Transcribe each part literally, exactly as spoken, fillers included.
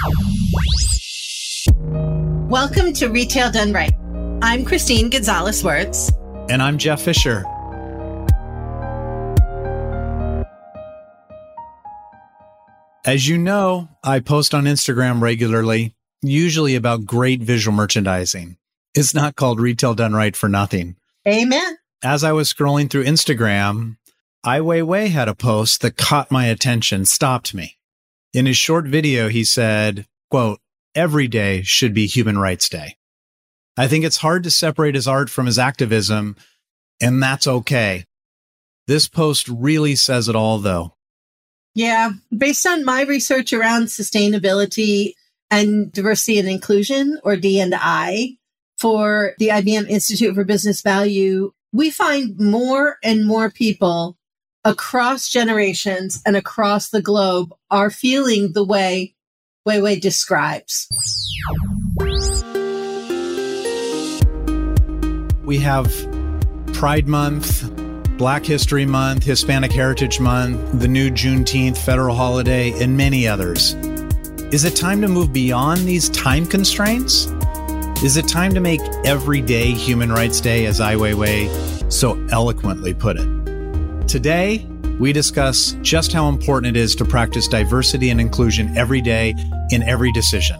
Welcome to Retail Done Right. I'm Christine Gonzalez-Wirtz. And I'm Jeff Fisher. As you know, I post on Instagram regularly, usually about great visual merchandising. It's not called Retail Done Right for nothing. Amen. As I was scrolling through Instagram, Ai Weiwei had a post that caught my attention, stopped me. In his short video, he said, quote, "Every day should be Human Rights Day." I think it's hard to separate his art from his activism, and that's okay. This post really says it all, though. Yeah, based on my research around sustainability and diversity and inclusion, or D and I, for the I B M Institute for Business Value, we find more and more people across generations and across the globe are feeling the way Weiwei describes. We have Pride Month, Black History Month, Hispanic Heritage Month, the new Juneteenth federal holiday, and many others. Is it time to move beyond these time constraints? Is it time to make every day Human Rights Day, as Ai Weiwei so eloquently put it? Today, we discuss just how important it is to practice diversity and inclusion every day in every decision.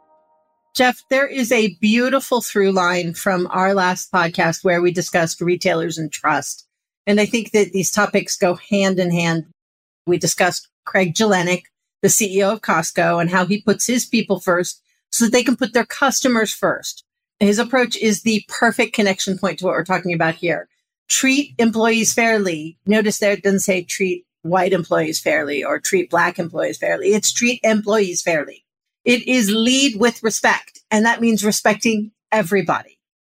Jeff, there is a beautiful through line from our last podcast where we discussed retailers and trust. And I think that these topics go hand in hand. We discussed Craig Jelinek, the C E O of Costco, and how he puts his people first so that they can put their customers first. His approach is the perfect connection point to what we're talking about here. Treat employees fairly. Notice there it doesn't say treat white employees fairly or treat Black employees fairly. It's treat employees fairly. It is lead with respect. And that means respecting everybody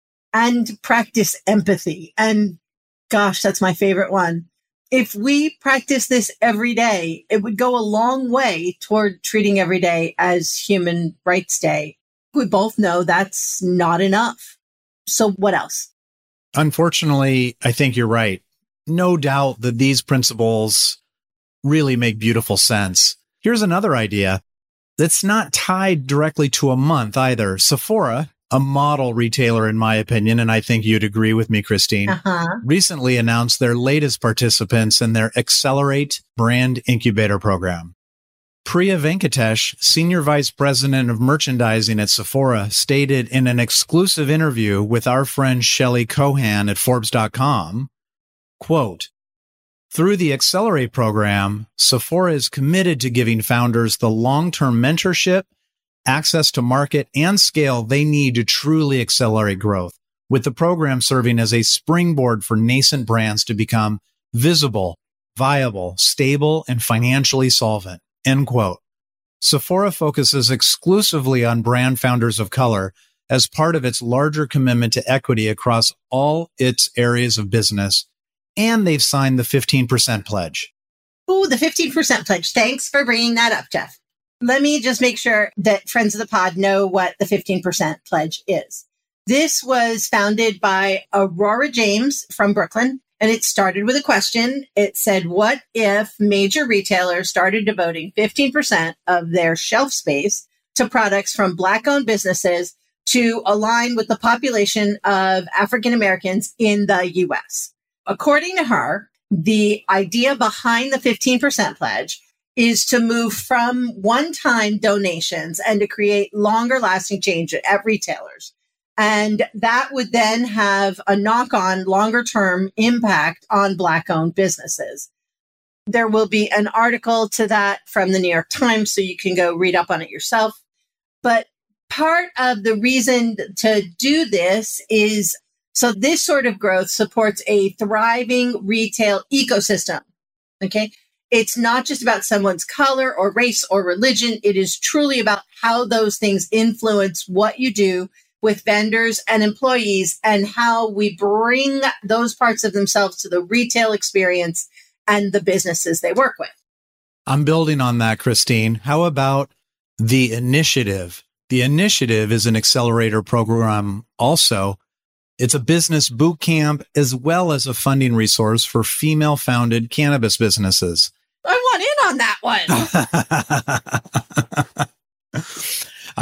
and practice empathy. And gosh, that's my favorite one. If we practice this every day, it would go a long way toward treating every day as Human Rights Day. We both know that's not enough. So what else? Unfortunately, I think you're right. No doubt that these principles really make beautiful sense. Here's another idea that's not tied directly to a month either. Sephora, a model retailer, in my opinion, and I think you'd agree with me, Christine, uh-huh. recently announced their latest participants in their Accelerate Brand Incubator program. Priya Venkatesh, Senior Vice President of Merchandising at Sephora, stated in an exclusive interview with our friend Shelley Cohan at Forbes dot com, quote, "Through the Accelerate program, Sephora is committed to giving founders the long-term mentorship, access to market, and scale they need to truly accelerate growth, with the program serving as a springboard for nascent brands to become visible, viable, stable, and financially solvent." End quote. Sephora focuses exclusively on brand founders of color as part of its larger commitment to equity across all its areas of business, and they've signed the fifteen percent pledge. Ooh, the fifteen percent pledge. Thanks for bringing that up, Jeff. Let me just make sure that friends of the pod know what the fifteen percent pledge is. This was founded by Aurora James from Brooklyn, and it started with a question. It said, what if major retailers started devoting fifteen percent of their shelf space to products from Black-owned businesses to align with the population of African Americans in the U S? According to her, the idea behind the fifteen percent pledge is to move from one-time donations and to create longer-lasting change at retailers. And that would then have a knock-on longer-term impact on Black-owned businesses. There will be an article to that from the New York Times, so you can go read up on it yourself. But part of the reason to do this is so this sort of growth supports a thriving retail ecosystem. Okay. It's not just about someone's color or race or religion. It is truly about how those things influence what you do with vendors and employees and how we bring those parts of themselves to the retail experience and the businesses they work with. I'm building on that, Christine. How about the initiative? The initiative is an accelerator program also. It's a business boot camp as well as a funding resource for female-founded cannabis businesses. I want in on that one.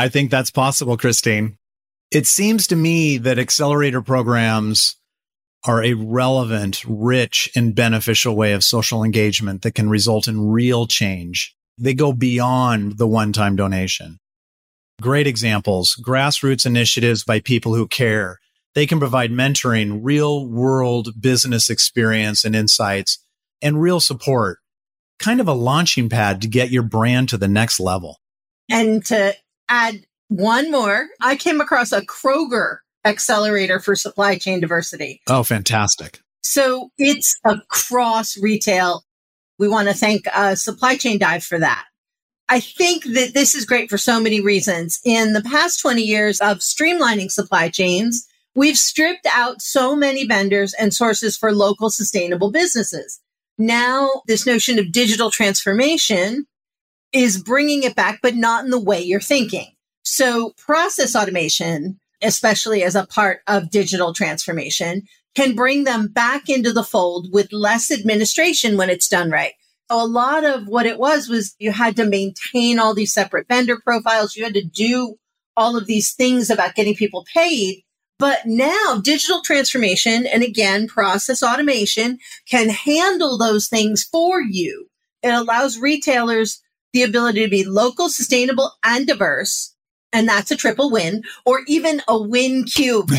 I think that's possible, Christine. It seems to me that accelerator programs are a relevant, rich, and beneficial way of social engagement that can result in real change. They go beyond the one-time donation. Great examples, grassroots initiatives by people who care. They can provide mentoring, real-world business experience and insights, and real support, kind of a launching pad to get your brand to the next level. And to add one more, I came across a Kroger accelerator for supply chain diversity. Oh, fantastic. So it's across retail. We want to thank uh, Supply Chain Dive for that. I think that this is great for so many reasons. In the past twenty years of streamlining supply chains, we've stripped out so many vendors and sources for local sustainable businesses. Now, this notion of digital transformation is bringing it back, but not in the way you're thinking. So process automation, especially as a part of digital transformation, can bring them back into the fold with less administration when it's done right. So a lot of what it was, was you had to maintain all these separate vendor profiles. You had to do all of these things about getting people paid. But now digital transformation and again, process automation can handle those things for you. It allows retailers the ability to be local, sustainable, and diverse. And that's a triple win, or even a win cubed.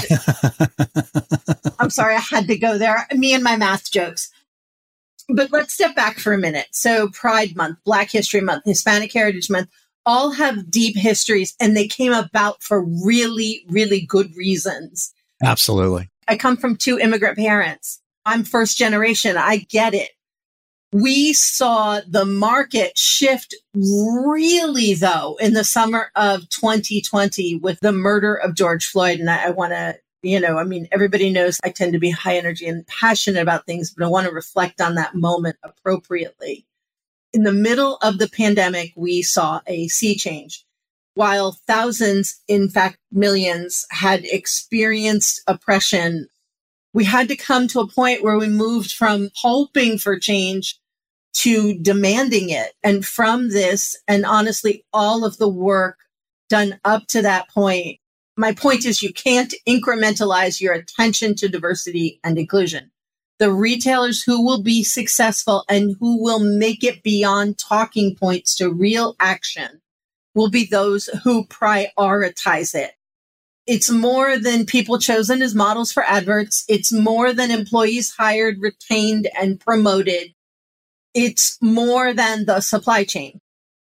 I'm sorry, I had to go there. Me and my math jokes. But let's step back for a minute. So Pride Month, Black History Month, Hispanic Heritage Month, all have deep histories, and they came about for really, really good reasons. Absolutely. I come from two immigrant parents. I'm first generation. I get it. We saw the market shift really, though, in the summer of twenty twenty with the murder of George Floyd. And I, I want to, you know, I mean, everybody knows I tend to be high energy and passionate about things, but I want to reflect on that moment appropriately. In the middle of the pandemic, we saw a sea change. While thousands, in fact, millions had experienced oppression, we had to come to a point where we moved from hoping for change to demanding it. And from this, and honestly, all of the work done up to that point, my point is you can't incrementalize your attention to diversity and inclusion. The retailers who will be successful and who will make it beyond talking points to real action will be those who prioritize it. It's more than people chosen as models for adverts. It's more than employees hired, retained, and promoted. It's more than the supply chain.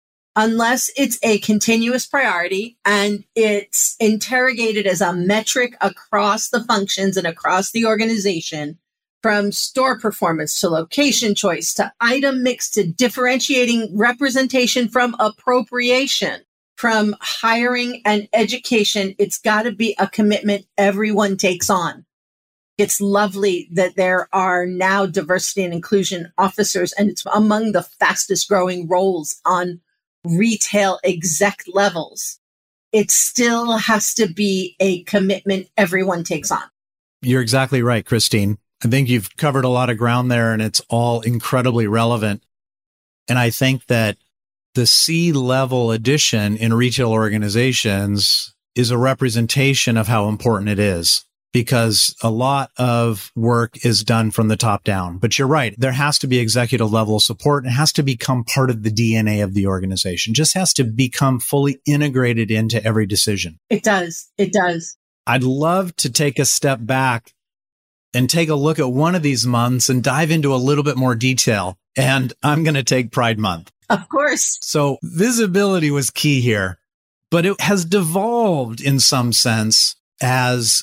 Unless it's a continuous priority and it's interrogated as a metric across the functions and across the organization, from store performance to location choice to item mix to differentiating representation from appropriation, from hiring and education, it's got to be a commitment everyone takes on. It's lovely that there are now diversity and inclusion officers, and it's among the fastest growing roles on retail exec levels. It still has to be a commitment everyone takes on. You're exactly right, Christine. I think you've covered a lot of ground there, and it's all incredibly relevant. And I think that the C-level addition in retail organizations is a representation of how important it is, because a lot of work is done from the top down. But you're right. There has to be executive level support. It has to become part of the D N A of the organization. Just has to become fully integrated into every decision. It does. It does. I'd love to take a step back and take a look at one of these months and dive into a little bit more detail. And I'm going to take Pride Month. Of course. So visibility was key here, but it has devolved in some sense as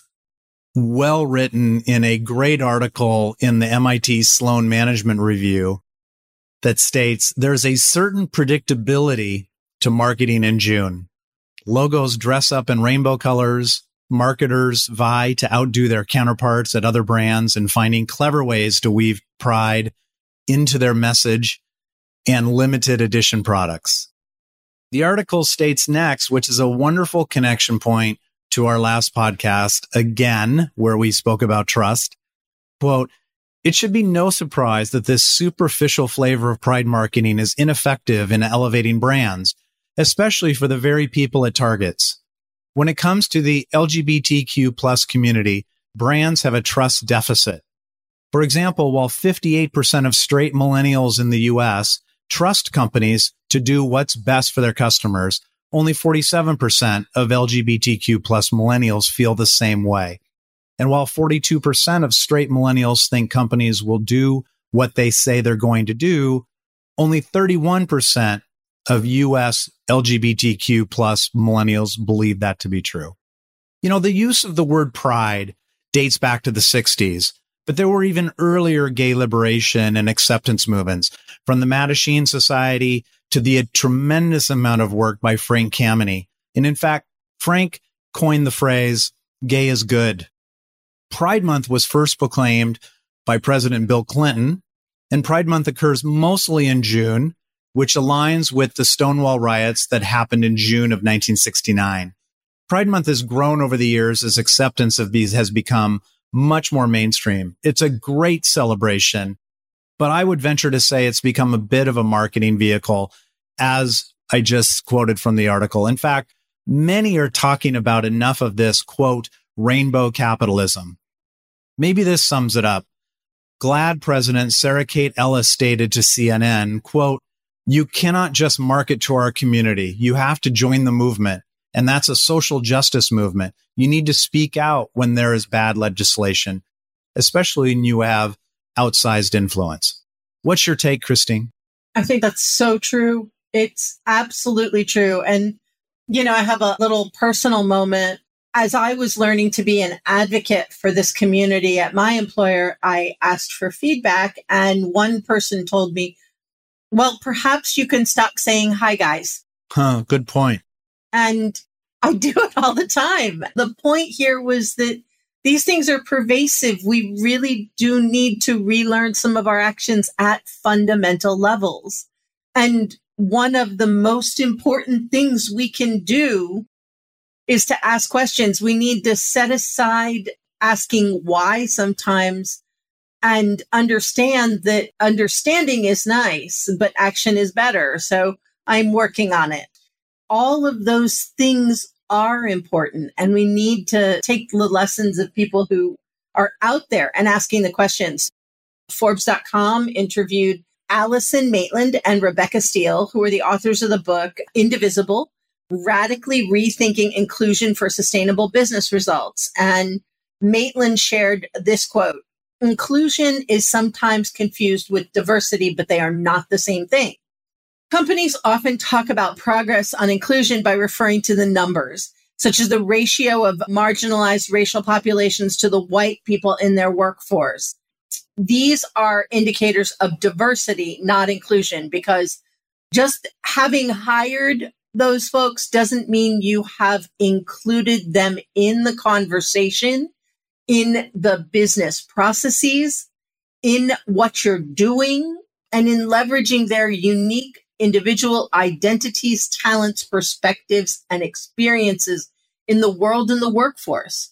well written in a great article in the M I T Sloan Management Review that states there's a certain predictability to marketing in June. Logos dress up in rainbow colors. Marketers vie to outdo their counterparts at other brands in finding clever ways to weave pride into their message and limited edition products. The article states next, which is a wonderful connection point to our last podcast, again, where we spoke about trust. Quote, "It should be no surprise that this superficial flavor of pride marketing is ineffective in elevating brands. especially for the very people it targets. When it comes to the L G B T Q plus community, brands have a trust deficit. For example, while fifty-eight percent of straight millennials in the U S trust companies to do what's best for their customers, only forty-seven percent of L G B T Q plus millennials feel the same way. And while forty-two percent of straight millennials think companies will do what they say they're going to do, only thirty-one percent of U S L G B T Q plus millennials believe that to be true. You know, the use of the word pride dates back to the sixties, but there were even earlier gay liberation and acceptance movements, from the Mattachine Society to the tremendous amount of work by Frank Kameny. And in fact, Frank coined the phrase, gay is good. Pride Month was first proclaimed by President Bill Clinton, and Pride Month occurs mostly in June, which aligns with the Stonewall riots that happened in June of nineteen sixty-nine. Pride Month has grown over the years as acceptance of these has become much more mainstream. It's a great celebration, but I would venture to say it's become a bit of a marketing vehicle, as I just quoted from the article. In fact, many are talking about enough of this, quote, rainbow capitalism. Maybe this sums it up. GLAAD President Sarah Kate Ellis stated to C N N, quote, "You cannot just market to our community. You have to join the movement. And that's a social justice movement. You need to speak out when there is bad legislation, especially when you have outsized influence." What's your take, Christine? I think that's so true. It's absolutely true. And, you know, I have a little personal moment. As I was learning to be an advocate for this community at my employer, I asked for feedback, and one person told me, well, perhaps you can stop saying, "Hi, guys." Huh, good point. And I do it all the time. The point here was that these things are pervasive. We really do need to relearn some of our actions at fundamental levels. And one of the most important things we can do is to ask questions. We need to set aside asking why sometimes and understand that understanding is nice, but action is better. So I'm working on it. All of those things are important, and we need to take the lessons of people who are out there and asking the questions. Forbes dot com interviewed Allison Maitland and Rebecca Steele, who are the authors of the book Indivisible, Radically Rethinking Inclusion for Sustainable Business Results. And Maitland shared this quote, "Inclusion is sometimes confused with diversity, but they are not the same thing. Companies often talk about progress on inclusion by referring to the numbers, such as the ratio of marginalized racial populations to the white people in their workforce. These are indicators of diversity, not inclusion, because just having hired those folks doesn't mean you have included them in the conversation, in the business processes, in what you're doing, and in leveraging their unique individual identities, talents, perspectives, and experiences in the world and the workforce."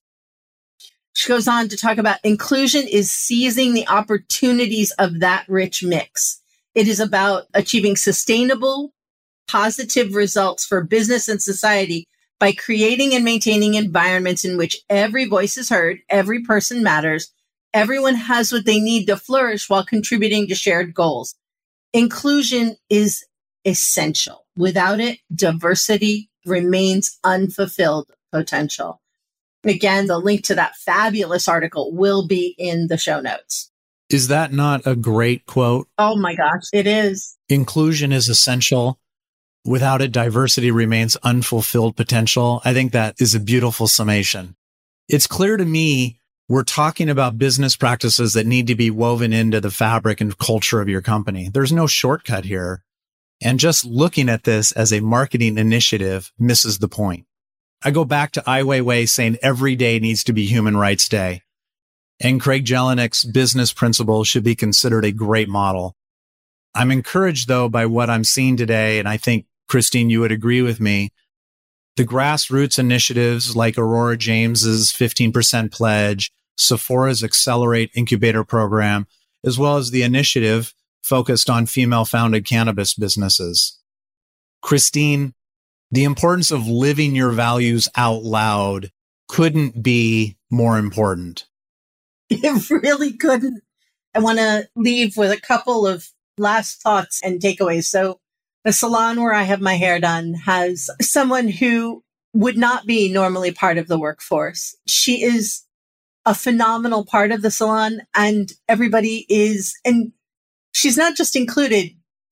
She goes on to talk about inclusion is seizing the opportunities of that rich mix. It is about achieving sustainable, positive results for business and society by creating and maintaining environments in which every voice is heard, every person matters, everyone has what they need to flourish while contributing to shared goals. Inclusion is essential. Without it, diversity remains unfulfilled potential. Again, the link to that fabulous article will be in the show notes. Is that not a great quote? Oh my gosh, it is. Inclusion is essential. Without it, diversity remains unfulfilled potential. I think that is a beautiful summation. It's clear to me we're talking about business practices that need to be woven into the fabric and culture of your company. There's no shortcut here. And just looking at this as a marketing initiative misses the point. I go back to Ai Weiwei saying every day needs to be Human Rights Day. And Craig Jelinek business principles should be considered a great model. I'm encouraged, though, by what I'm seeing today, and I think, Christine, you would agree with me. The grassroots initiatives like Aurora James's fifteen percent pledge, Sephora's Accelerate Incubator program, as well as the initiative focused on female-founded cannabis businesses. Christine, The importance of living your values out loud couldn't be more important. It really couldn't. I want to leave with a couple of last thoughts and takeaways. So the salon where I have my hair done has someone who would not be normally part of the workforce. She is a phenomenal part of the salon, and everybody is, and she's not just included.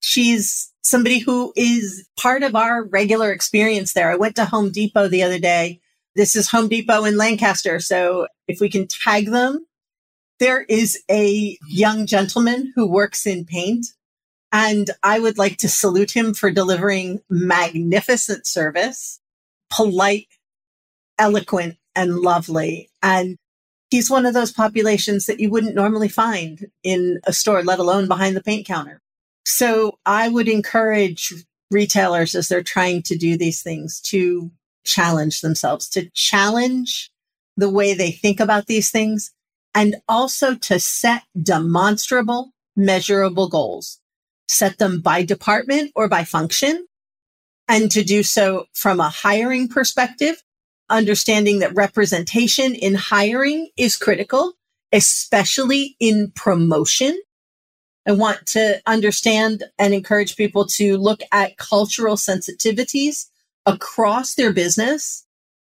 She's somebody who is part of our regular experience there. I went to Home Depot the other day. This is Home Depot in Lancaster. So if we can tag them, there is a young gentleman who works in paint, and I would like to salute him for delivering magnificent service, polite, eloquent, and lovely. And he's one of those populations that you wouldn't normally find in a store, let alone behind the paint counter. So I would encourage retailers as they're trying to do these things to challenge themselves, to challenge the way they think about these things, and also to set demonstrable, measurable goals. Set them by department or by function, and to do so from a hiring perspective, understanding that representation in hiring is critical, especially in promotion. I want to understand and encourage people to look at cultural sensitivities across their business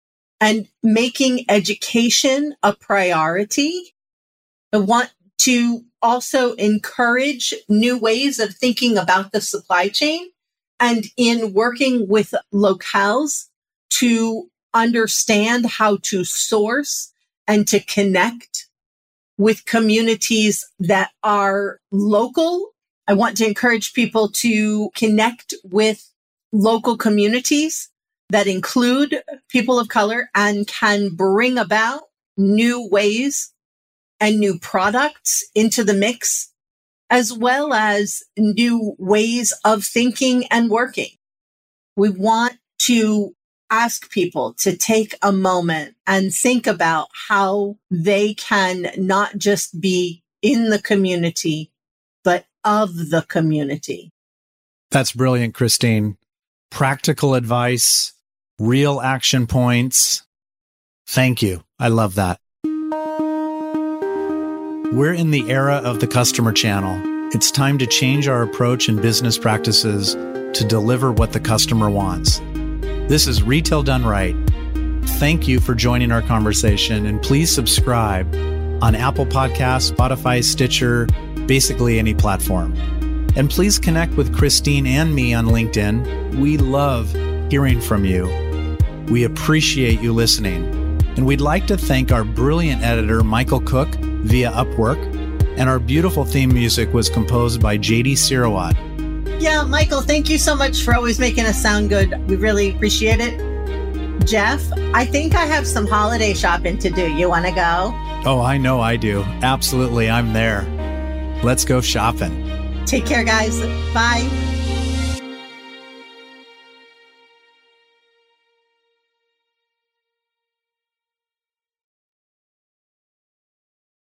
and making education a priority. I want to also encourage new ways of thinking about the supply chain, and in working with locales to understand how to source and to connect with communities that are local. I want to encourage people to connect with local communities that include people of color and can bring about new ways and new products into the mix, as well as new ways of thinking and working. We want to ask people to take a moment and think about how they can not just be in the community, but of the community. That's brilliant, Christine. Practical advice, real action points. Thank you. I love that. We're in the era of the customer channel. It's time to change our approach and business practices to deliver what the customer wants. This is Retail Done Right. Thank you for joining our conversation, and please subscribe on Apple Podcasts, Spotify, Stitcher, basically any platform. And please connect with Christine and me on LinkedIn. We love hearing from you. We appreciate you listening. And we'd like to thank our brilliant editor, Michael Cook, via Upwork. And our beautiful theme music was composed by J D Sirawat. Yeah, Michael, thank you so much for always making us sound good. We really appreciate it. Jeff, I think I have some holiday shopping to do. You want to go? Oh, I know I do. Absolutely, I'm there. Let's go shopping. Take care, guys. Bye.